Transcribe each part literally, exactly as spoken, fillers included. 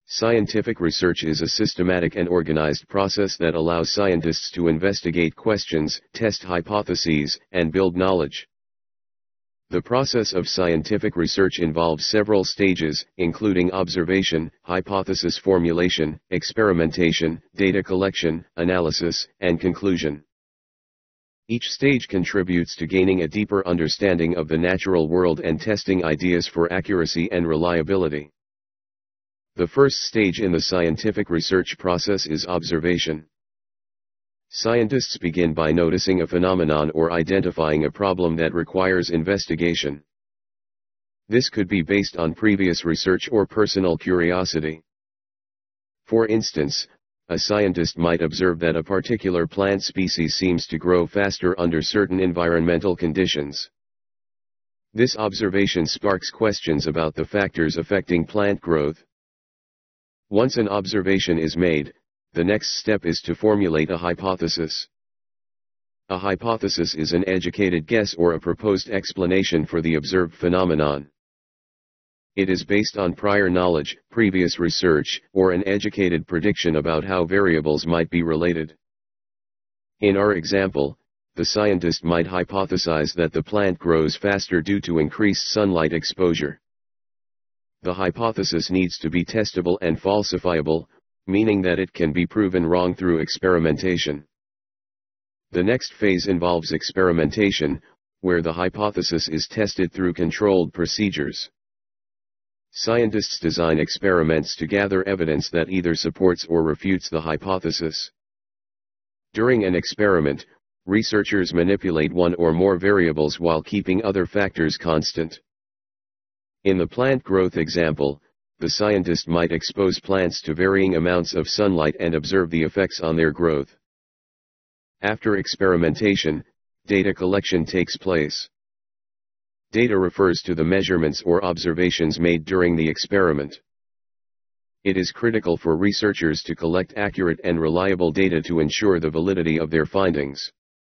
Scientific research is a systematic and organized process that allows scientists to investigate questions, test hypotheses, and build knowledge. The process of scientific research involves several stages, including observation, hypothesis formulation, experimentation, data collection, analysis, and conclusion. Each stage contributes to gaining a deeper understanding of the natural world and testing ideas for accuracy and reliability. The first stage in the scientific research process is observation. Scientists begin by noticing a phenomenon or identifying a problem that requires investigation. This could be based on previous research or personal curiosity. For instance, a scientist might observe that a particular plant species seems to grow faster under certain environmental conditions. This observation sparks questions about the factors affecting plant growth. Once an observation is made, the next step is to formulate a hypothesis. A hypothesis is an educated guess or a proposed explanation for the observed phenomenon. It is based on prior knowledge, previous research, or an educated prediction about how variables might be related. In our example, the scientist might hypothesize that the plant grows faster due to increased sunlight exposure. The hypothesis needs to be testable and falsifiable, meaning that it can be proven wrong through experimentation. The next phase involves experimentation, where the hypothesis is tested through controlled procedures. Scientists design experiments to gather evidence that either supports or refutes the hypothesis. During an experiment, researchers manipulate one or more variables while keeping other factors constant. In the plant growth example, the scientist might expose plants to varying amounts of sunlight and observe the effects on their growth. After experimentation, data collection takes place. Data refers to the measurements or observations made during the experiment. It is critical for researchers to collect accurate and reliable data to ensure the validity of their findings.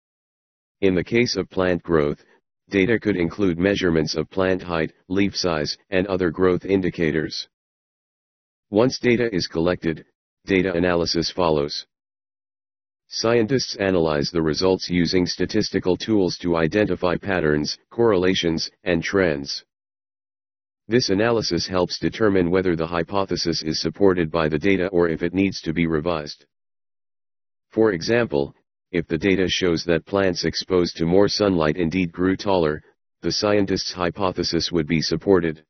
In the case of plant growth, data could include measurements of plant height, leaf size, and other growth indicators. Once data is collected, data analysis follows. Scientists analyze the results using statistical tools to identify patterns, correlations, and trends. This analysis helps determine whether the hypothesis is supported by the data or if it needs to be revised. For example, if the data shows that plants exposed to more sunlight indeed grew taller, the scientist's hypothesis would be supported.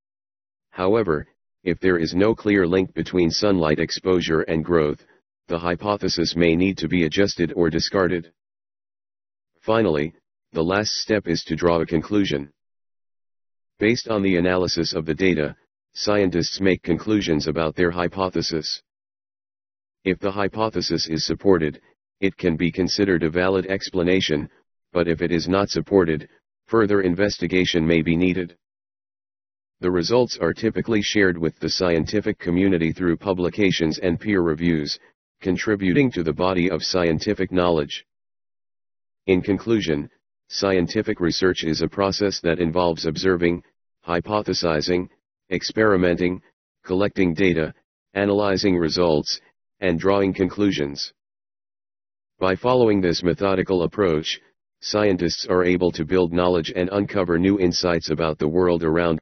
However, if there is no clear link between sunlight exposure and growth, the hypothesis may need to be adjusted or discarded. Finally, the last step is to draw a conclusion. Based on the analysis of the data, scientists make conclusions about their hypothesis. If the hypothesis is supported, it can be considered a valid explanation, but if it is not supported, further investigation may be needed. The results are typically shared with the scientific community through publications and peer reviews, contributing to the body of scientific knowledge. In conclusion, scientific research is a process that involves observing, hypothesizing, experimenting, collecting data, analyzing results, and drawing conclusions. By following this methodical approach, scientists are able to build knowledge and uncover new insights about the world around